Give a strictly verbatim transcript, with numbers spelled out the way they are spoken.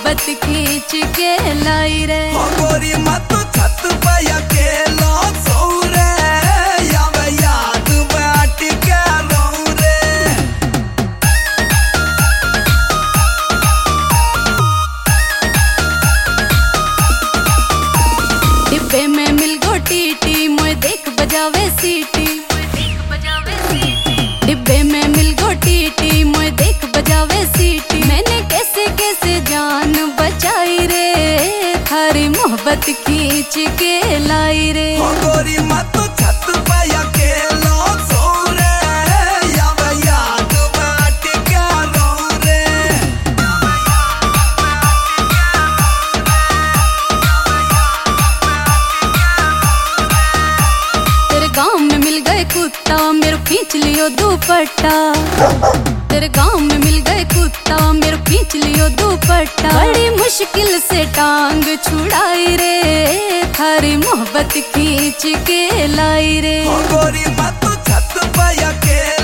मोहब्बत खींच के लाई रे। हो गोरी मत छत पे अकेला सो रे, यावे याद बैठ के रो रे। डिब्बे में मिल गो टीटी मोए देख बजावे सीटी। डिब्बे में मिल गो टीटी मोए देख बजावे सीटी। मैंने कैसे कैसे जान बचाई रे, थारी मोहब्बत खींच के लाई रे। हो गोरी मत छत पे अकेला सो रे, यावे याद बैठ के रो रे। तेरे गांव में मिल गए कुत्ता मेरे खींच लियो दुपट्टा। तेरे गांव में मिल गए कुत्ता मेरे खींच लियो दुपट्टा। बड़ी मुश्किल से टांग छुड़ाई रे, थारी मोहब्बत खींच के लाई रे। हो गोरी मत छत पे अकेला